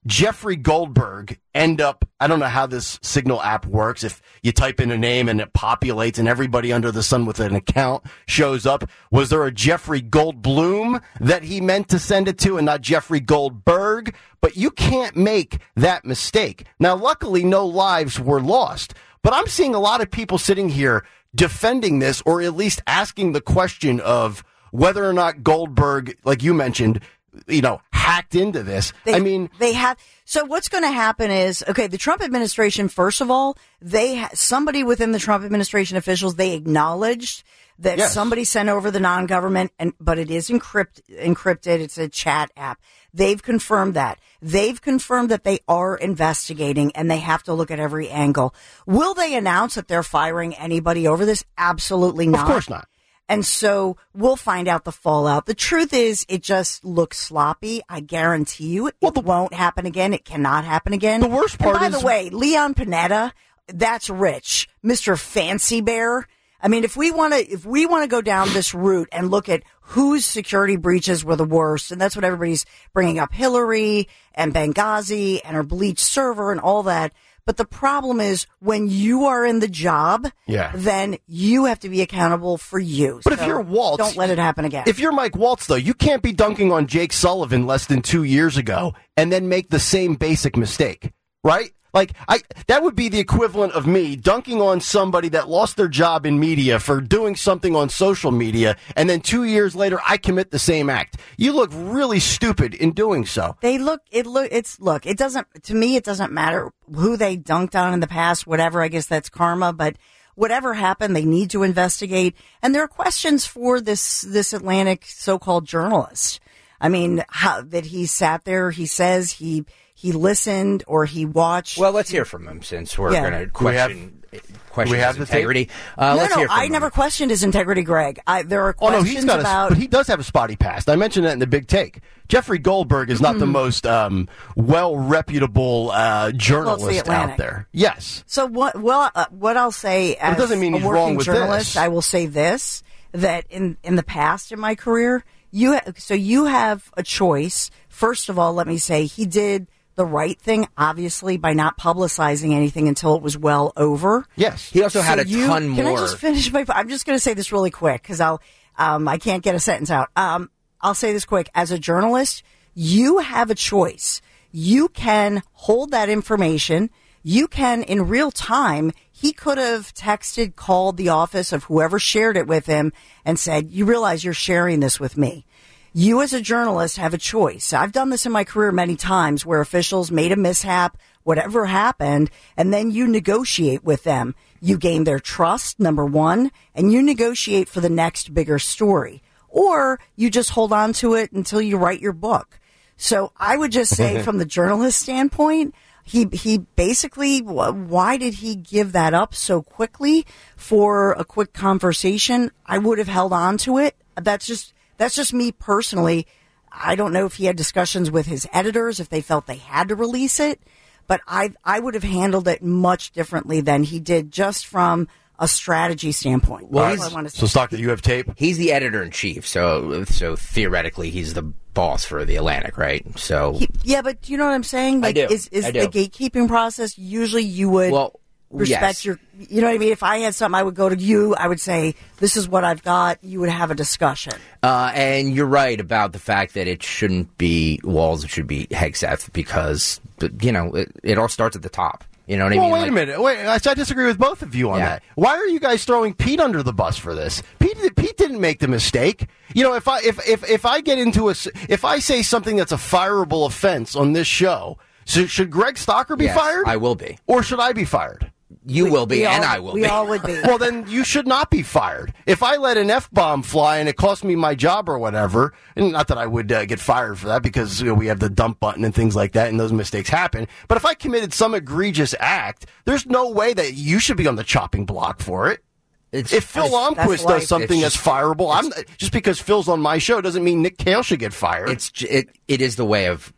Speaker 3: Jeffrey Goldberg end up, I don't know how this Signal app works, if you type in a name and it populates and everybody under the sun with an account shows up. Was there a Jeffrey Goldblum that he meant to send it to and not Jeffrey Goldberg? But you can't make that mistake. Now, luckily, no lives were lost, but I'm seeing a lot of people sitting here defending this, or at least asking the question of whether or not Goldberg, like you mentioned, you know, hacked into this.
Speaker 2: They,
Speaker 3: I mean,
Speaker 2: they have. So what's going to happen is, okay, the Trump administration, first of all, they ha- somebody within the Trump administration officials, they acknowledged that
Speaker 3: yes.
Speaker 2: somebody sent over the non-government, and but it is encrypt, encrypted. It's a chat app. They've confirmed that. They've confirmed that they are investigating, and they have to look at every angle. Will they announce that they're firing anybody over this? Absolutely not.
Speaker 3: Of course not.
Speaker 2: And so we'll find out the fallout. The truth is, it just looks sloppy. I guarantee you it, well, the, it won't happen again. It cannot happen again.
Speaker 3: The worst part
Speaker 2: and by
Speaker 3: is...
Speaker 2: the way, Leon Panetta, that's rich. Mister Fancy Bear. I mean, if we want to, if we want to go down this route and look at whose security breaches were the worst, and that's what everybody's bringing up, Hillary and Benghazi and her bleached server and all that. But the problem is, when you are in the job,
Speaker 3: yeah.
Speaker 2: then you have to be accountable for you.
Speaker 3: But
Speaker 2: so
Speaker 3: if you're Waltz,
Speaker 2: don't let it happen again.
Speaker 3: If you're Mike Waltz, though, you can't be dunking on Jake Sullivan less than two years ago and then make the same basic mistake, right? Like, I that would be the equivalent of me dunking on somebody that lost their job in media for doing something on social media, and then two years later, I commit the same act. You look really stupid in doing so.
Speaker 2: They look, it look, it's, look, it doesn't, to me, it doesn't matter who they dunked on in the past, whatever, I guess that's karma, but whatever happened, they need to investigate. And there are questions for this, this Atlantic so-called journalist. I mean, how, that he sat there, he says he, He listened or he watched.
Speaker 4: Well, let's hear from him since we're
Speaker 2: yeah.
Speaker 4: going to question, question
Speaker 3: we have
Speaker 4: his integrity. Uh,
Speaker 2: no,
Speaker 4: let's
Speaker 2: no,
Speaker 4: hear from
Speaker 2: I
Speaker 4: him.
Speaker 2: never questioned his integrity, Greg. I, there are
Speaker 3: Oh,
Speaker 2: questions
Speaker 3: no, he's got
Speaker 2: about.
Speaker 3: A, but he does have a spotty past. I mentioned that in the big take. Jeffrey Goldberg is not mm. the most um, well-reputable uh, journalist
Speaker 2: well, the
Speaker 3: out there. Yes.
Speaker 2: So what? Well, uh, what I'll say as
Speaker 3: it doesn't mean he's
Speaker 2: a working
Speaker 3: wrong with
Speaker 2: journalist,
Speaker 3: this.
Speaker 2: I will say this: that in in the past in my career, you ha- so you have a choice. First of all, let me say he did the right thing, obviously, by not publicizing anything until it was well over.
Speaker 3: Yes.
Speaker 4: He also
Speaker 2: so
Speaker 4: had a
Speaker 2: you,
Speaker 4: ton
Speaker 2: can
Speaker 4: more.
Speaker 2: Can I just finish my... I'm just going to say this really quick, because I'll, um, I can't get a sentence out. Um, I'll say this quick. As a journalist, you have a choice. You can hold that information. You can, in real time, he could have texted, called the office of whoever shared it with him and said, you realize you're sharing this with me. You as a journalist have a choice. I've done this in my career many times where officials made a mishap, whatever happened, and then you negotiate with them. You gain their trust, number one, and you negotiate for the next bigger story. Or you just hold on to it until you write your book. So I would just say from the journalist standpoint, he he basically, why did he give that up so quickly for a quick conversation? I would have held on to it. That's just... That's just me personally. I don't know if he had discussions with his editors, if they felt they had to release it, but I I would have handled it much differently than he did just from a strategy standpoint.
Speaker 4: Well,
Speaker 2: That's what I want to say.
Speaker 3: So, Stockton, you have tape?
Speaker 4: He's the editor-in-chief, so so theoretically he's the boss for the Atlantic, right? So
Speaker 2: he, Yeah, but you know what I'm saying? Like,
Speaker 4: I do.
Speaker 2: Is, is
Speaker 4: I do.
Speaker 2: the gatekeeping process, usually you would...
Speaker 4: Well,
Speaker 2: respect
Speaker 4: yes.
Speaker 2: your, you know what I mean? If I had something, I would go to you. I would say, this is what I've got. You would have a discussion.
Speaker 4: Uh, and you're right about the fact that it shouldn't be Walls, it should be Hegseth, because, you know, it, it all starts at the top. You know what I
Speaker 3: well,
Speaker 4: mean?
Speaker 3: wait
Speaker 4: like,
Speaker 3: a minute. Wait, I disagree with both of you on
Speaker 4: yeah.
Speaker 3: that. Why are you guys throwing Pete under the bus for this? Pete, Pete didn't make the mistake. You know, if I if if if I get into a if I say something that's a fireable offense on this show, so should Greg Stocker be
Speaker 4: yes,
Speaker 3: fired?
Speaker 4: I will be.
Speaker 3: Or should I be fired?
Speaker 4: You
Speaker 2: we,
Speaker 4: will be, and
Speaker 2: all,
Speaker 4: I will
Speaker 2: we
Speaker 4: be.
Speaker 2: We all would be.
Speaker 3: Well, then you should not be fired. If I let an F-bomb fly and it cost me my job or whatever, and not that I would uh, get fired for that because you know, we have the dump button and things like that, and those mistakes happen. But if I committed some egregious act, there's no way that you should be on the chopping block for it. It's, if Phil Lomquist does something that's fireable, I'm just because Phil's on my show doesn't mean Nick Cale should get fired.
Speaker 4: It's it it is the way of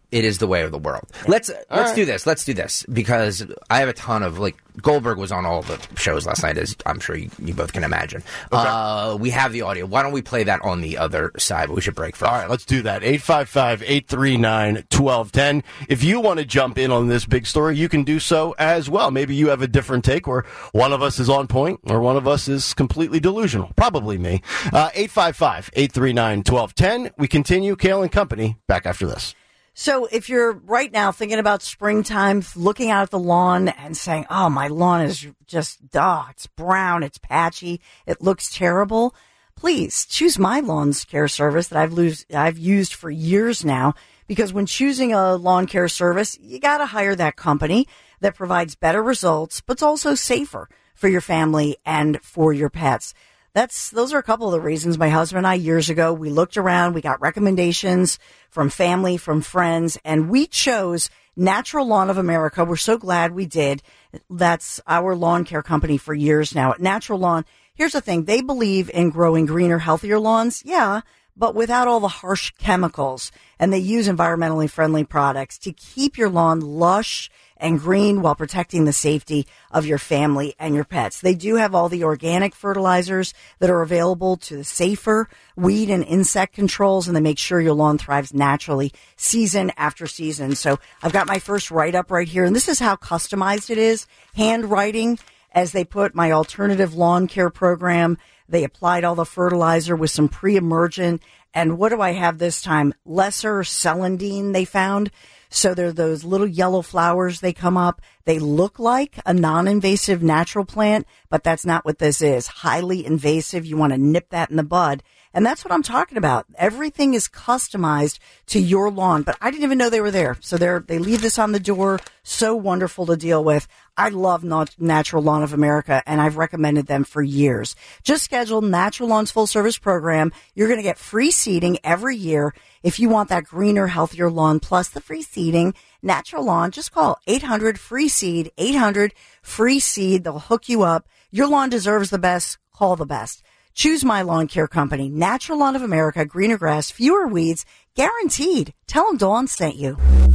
Speaker 4: It is the way of the world. Let's let's
Speaker 3: right.
Speaker 4: do this. Let's do this because I have a ton of like Goldberg was on all the shows last night, as I'm sure you, you both can imagine.
Speaker 3: Okay.
Speaker 4: Uh, we have the audio. Why don't we play that on the other side? But we should break first.
Speaker 3: All right, let's do that. eight five five, eight three nine, one two one zero. If you want to jump in on this big story, you can do so as well. Maybe you have a different take where one of us is on point or one of us is completely delusional. Probably me. Uh, eight five five, eight three nine, one two one zero. We continue. Kale and Company back after this.
Speaker 2: So if you're right now thinking about springtime, looking out at the lawn and saying, oh, my lawn is just, oh, it's brown, it's patchy, it looks terrible, please choose my lawn care service that I've, lose, I've used for years now, because when choosing a lawn care service, you got to hire that company that provides better results, but it's also safer for your family and for your pets. That's, those are a couple of the reasons my husband and I years ago, we looked around, we got recommendations from family, from friends, and we chose Natural Lawn of America. We're so glad we did. That's our lawn care company for years now. At Natural Lawn, here's the thing. They believe in growing greener, healthier lawns. Yeah, but without all the harsh chemicals. And they use environmentally friendly products to keep your lawn lush and green while protecting the safety of your family and your pets. They do have all the organic fertilizers that are available to the safer weed and insect controls, and they make sure your lawn thrives naturally season after season. So I've got my first write-up right here, and this is how customized it is, handwriting, as they put my alternative lawn care program. They applied all the fertilizer with some pre-emergent, and what do I have this time? Lesser celandine they found. So they're those little yellow flowers. They come up. They look like a non-invasive natural plant, but that's not what this is. Highly invasive. You want to nip that in the bud. And that's what I'm talking about. Everything is customized to your lawn, but I didn't even know they were there. So they're, they leave this on the door. So wonderful to deal with. I love Natural Lawn of America, and I've recommended them for years. Just schedule Natural Lawn's full service program. You're going to get free seeding every year. If you want that greener, healthier lawn plus the free seeding, Natural Lawn, just call eight hundred free seed, eight hundred free seed. They'll hook you up. Your lawn deserves the best. Call the best. Choose my lawn care company, Natural Lawn of America, greener grass, fewer weeds, guaranteed. Tell them Dawn sent you.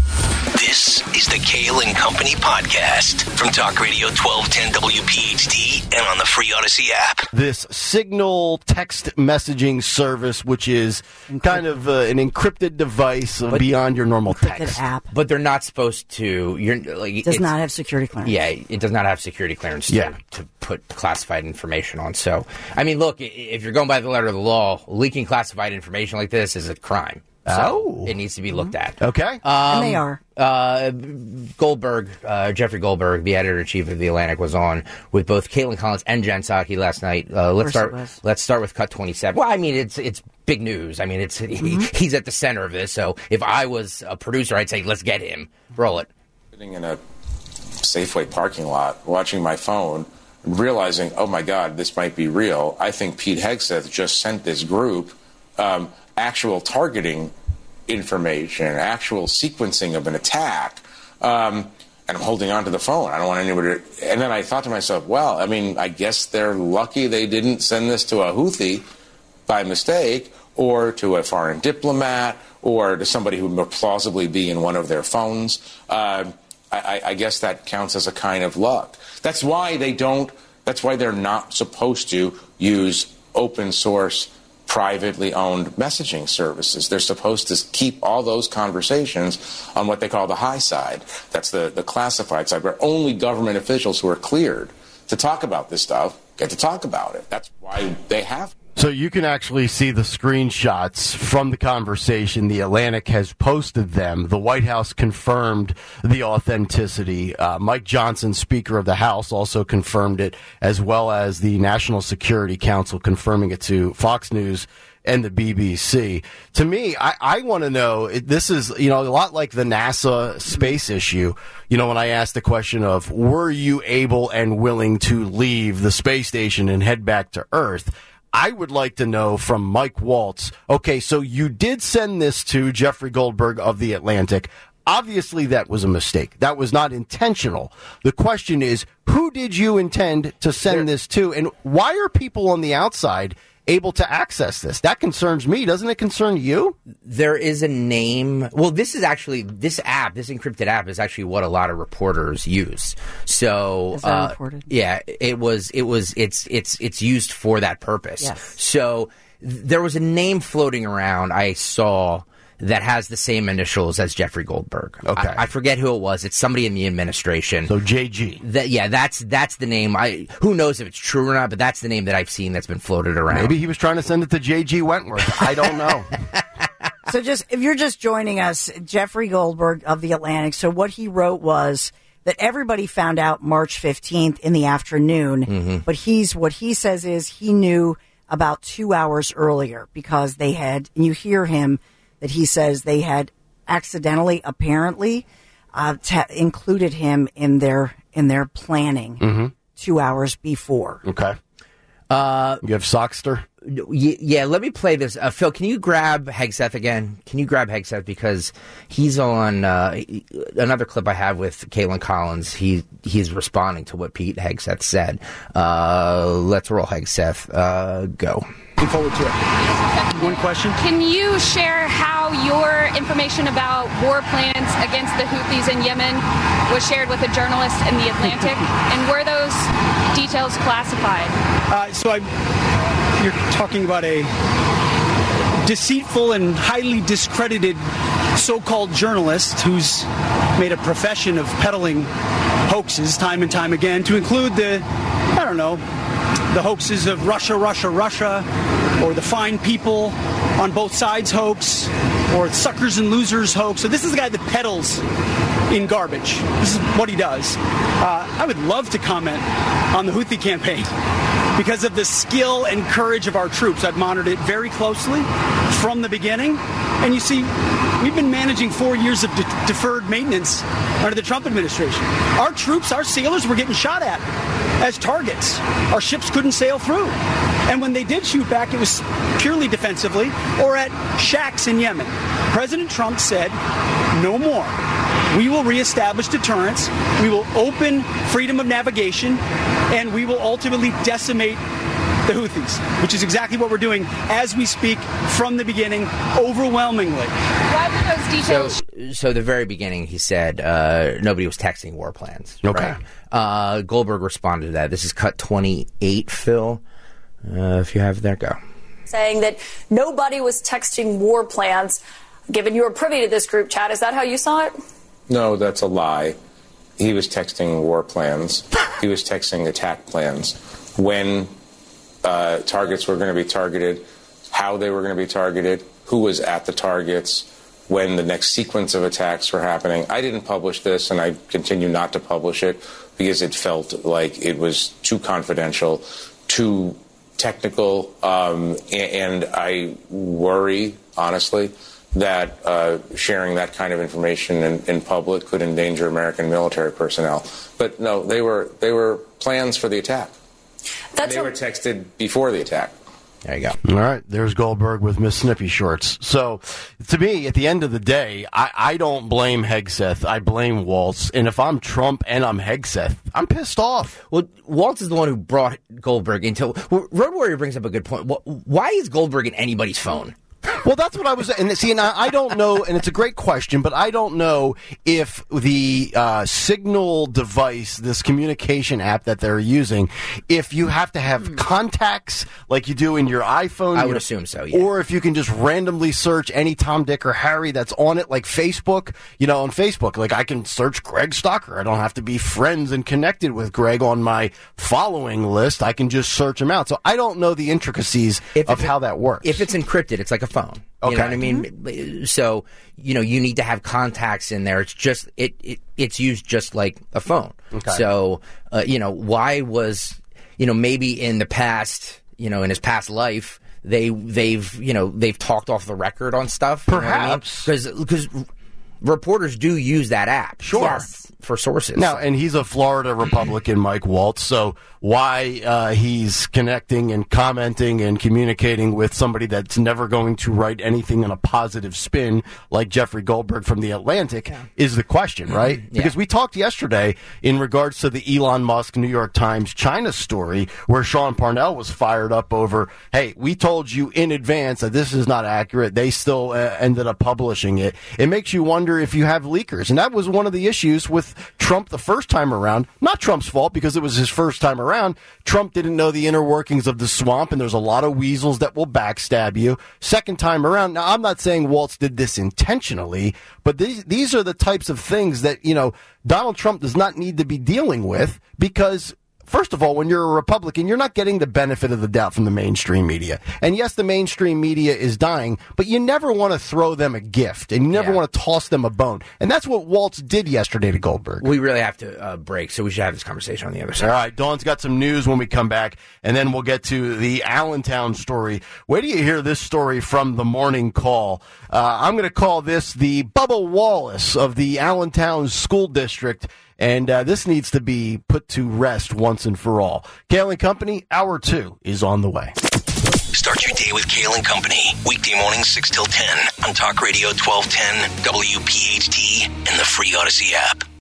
Speaker 1: This is the Kale and Company podcast from Talk Radio twelve ten W P H T and on the free Odyssey app.
Speaker 3: This Signal text messaging service, which is encrypted. kind of uh, an encrypted device but beyond your normal text
Speaker 2: app.
Speaker 4: But they're not supposed to. You're like
Speaker 2: it does not have security clearance.
Speaker 4: Yeah, it does not have security clearance to,
Speaker 3: yeah.
Speaker 4: to put classified information on. So, I mean, look, if you're going by the letter of the law, leaking classified information like this is a crime. So
Speaker 3: oh.
Speaker 4: it needs to be looked at.
Speaker 3: Okay.
Speaker 4: Um,
Speaker 2: and they are.
Speaker 4: Uh, Goldberg, uh, Jeffrey Goldberg, the editor-in-chief of The Atlantic, was on with both Caitlin Collins and Jen Psaki last night. Uh, let's start. Let's start with cut twenty-seven. Well, I mean, it's it's big news. I mean, it's mm-hmm. he, he's at the center of this. So if I was a producer, I'd say, let's get him. Roll it.
Speaker 14: Sitting in a Safeway parking lot, watching my phone, realizing, oh my God, this might be real. I think Pete Hegseth just sent this group um, actual targeting information, actual sequencing of an attack, um, and I'm holding on to the phone. I don't want anybody to... And then I thought to myself, well, I mean, I guess they're lucky they didn't send this to a Houthi by mistake, or to a foreign diplomat, or to somebody who would plausibly be in one of their phones. Uh, I, I guess that counts as a kind of luck. That's why they don't... That's why they're not supposed to use open source privately owned messaging services. They're supposed to keep all those conversations on what they call the high side. That's the, the classified side, where only government officials who are cleared to talk about this stuff get to talk about it. That's why they have.
Speaker 3: So you can actually see the screenshots from the conversation. The Atlantic has posted them. The White House confirmed the authenticity. Uh, Mike Johnson, Speaker of the House, also confirmed it, as well as the National Security Council confirming it to Fox News and the B B C. To me, I, I want to know, this is, you know, a lot like the NASA space issue. You know, when I asked the question of, were you able and willing to leave the space station and head back to Earth? I would like to know from Mike Waltz, okay, so you did send this to Jeffrey Goldberg of The Atlantic. Obviously, that was a mistake. That was not intentional. The question is, who did you intend to send this to, and why are people on the outside able to access this. That concerns me. Doesn't it concern you?
Speaker 4: There is a name. Well, this is actually, this app, this encrypted app is actually what a lot of reporters use. So,
Speaker 2: Is that
Speaker 4: uh,
Speaker 2: reported?
Speaker 4: yeah, it was, it was, it's, it's, it's used for that purpose.
Speaker 2: Yes.
Speaker 4: So th- there was a name floating around I saw that has the same initials as Jeffrey Goldberg.
Speaker 3: Okay.
Speaker 4: I, I forget who it was. It's somebody in the administration.
Speaker 3: So J G.
Speaker 4: That, yeah, that's that's the name. I who knows if it's true or not, but that's the name that I've seen that's been floated around.
Speaker 3: Maybe he was trying to send it to J G Wentworth. I don't know.
Speaker 2: So just if you're just joining us, Jeffrey Goldberg of The Atlantic, so what he wrote was that everybody found out March fifteenth in the afternoon,
Speaker 4: Mm-hmm.
Speaker 2: but he's what he says is he knew about two hours earlier because they had, and you hear him that he says they had accidentally, apparently, uh, t- included him in their in their planning
Speaker 3: Mm-hmm.
Speaker 2: two hours before.
Speaker 3: Okay.
Speaker 4: Uh,
Speaker 3: you have Sockster?
Speaker 4: Y- yeah, let me play this. Uh, Phil, can you grab Hegseth again? Can you grab Hegseth because he's on uh, another clip I have with Caitlin Collins. He he's responding to what Pete Hegseth said. Uh, let's roll Hegseth. Uh, go.
Speaker 7: Looking forward to it. One question.
Speaker 8: Can you share how your information about war plans against the Houthis in Yemen was shared with a journalist in The Atlantic? And were those details classified?
Speaker 7: Uh, so I, you're talking about a deceitful and highly discredited so-called journalist who's made a profession of peddling hoaxes time and time again, to include the, I don't know, the hoaxes of Russia, Russia, Russia, or the fine people on both sides hoax, or suckers and losers hoax. So this is the guy that peddles in garbage. This is what he does. Uh, I would love to comment on the Houthi campaign because of the skill and courage of our troops. I've monitored it very closely from the beginning. And you see, we've been managing four years of de- deferred maintenance under the Trump administration. Our troops, our sailors were getting shot at as targets. Our ships couldn't sail through. And when they did shoot back, it was purely defensively or at shacks in Yemen. President Trump said, no more. We will reestablish deterrence. We will open freedom of navigation, and we will ultimately decimate the Houthis, which is exactly what we're doing as we speak from the beginning, overwhelmingly.
Speaker 8: Why were those details?
Speaker 4: So, so the very beginning, he said uh, nobody was texting war plans.
Speaker 3: Okay.
Speaker 4: Right? Uh, Goldberg responded to that. This is cut twenty-eight, Phil. Uh, if you have there, go.
Speaker 15: Saying that nobody was texting war plans. Given you were privy to this group chat, is that how you saw it?
Speaker 14: No, that's a lie. He was texting war plans. He was texting attack plans. When uh, targets were going to be targeted, how they were going to be targeted, who was at the targets, when the next sequence of attacks were happening. I didn't publish this, and I continue not to publish it because it felt like it was too confidential, too technical, um, and I worry, honestly, that uh, sharing that kind of information in, in public could endanger American military personnel. But no, they were they were plans for the attack.
Speaker 15: That's
Speaker 14: they
Speaker 15: a-
Speaker 14: were texted before the attack.
Speaker 4: There you go.
Speaker 3: All right, there's Goldberg with Miss Snippy Shorts. So, to me, at the end of the day, I, I don't blame Hegseth. I blame Waltz. And if I'm Trump and I'm Hegseth, I'm pissed off.
Speaker 4: Well, Waltz is the one who brought Goldberg into. Well, Road Warrior brings up a good point. Why is Goldberg in anybody's phone?
Speaker 3: Well, that's what I was, and see, and I, I don't know, and it's a great question, but I don't know if the uh, Signal device, this communication app that they're using, if you have to have hmm. contacts like you do in your iPhone.
Speaker 4: I would
Speaker 3: your,
Speaker 4: assume so, yeah.
Speaker 3: Or if you can just randomly search any Tom, Dick, or Harry that's on it, like Facebook, you know, on Facebook, like I can search Greg Stocker. I don't have to be friends and connected with Greg on my following list. I can just search him out. So I don't know the intricacies
Speaker 4: if
Speaker 3: of how that works.
Speaker 4: If it's encrypted, it's like a phone.
Speaker 3: Okay.
Speaker 4: You know what I mean? Mm-hmm. So, you know, you need to have contacts in there. It's just, it, it it's used just like a phone.
Speaker 3: Okay.
Speaker 4: So, uh, you know, why was, you know, maybe in the past, you know, in his past life, they, they've, you know, they've talked off the record on stuff.
Speaker 3: Perhaps.
Speaker 4: Because, because reporters do use that app.
Speaker 3: Sure.
Speaker 2: Yes.
Speaker 4: For sources.
Speaker 3: Now, and he's a Florida Republican, Mike Waltz, so why uh, he's connecting and commenting and communicating with somebody that's never going to write anything in a positive spin like Jeffrey Goldberg from The Atlantic yeah. is the question, right? Yeah. Because we talked yesterday in regards to the Elon Musk New York Times China story where Sean Parnell was fired up over, hey, we told you in advance that this is not accurate. They still uh, ended up publishing it. It makes you wonder if you have leakers. And that was one of the issues with Trump the first time around. Not Trump's fault because it was his first time around. Trump didn't know the inner workings of the swamp, and there's a lot of weasels that will backstab you. Second time around, now I'm not saying Waltz did this intentionally, but these, these are the types of things that, you know, Donald Trump does not need to be dealing with because first of all, when you're a Republican, you're not getting the benefit of the doubt from the mainstream media. And yes, the mainstream media is dying, but you never want to throw them a gift, and you never yeah. want to toss them a bone. And that's what Waltz did yesterday to Goldberg.
Speaker 4: We really have to uh, break, so we should have this conversation on the other side.
Speaker 3: All right, Dawn's got some news when we come back, and then we'll get to the Allentown story. Where do you hear this story from the morning call? Uh, I'm going to call this the Bubba Wallace of the Allentown School District. And uh, this needs to be put to rest once and for all. Kale and Company, hour two is on the way.
Speaker 1: Start your day with Kale and Company. Weekday mornings six till ten on Talk Radio twelve ten, W P H T, and the free Odyssey app.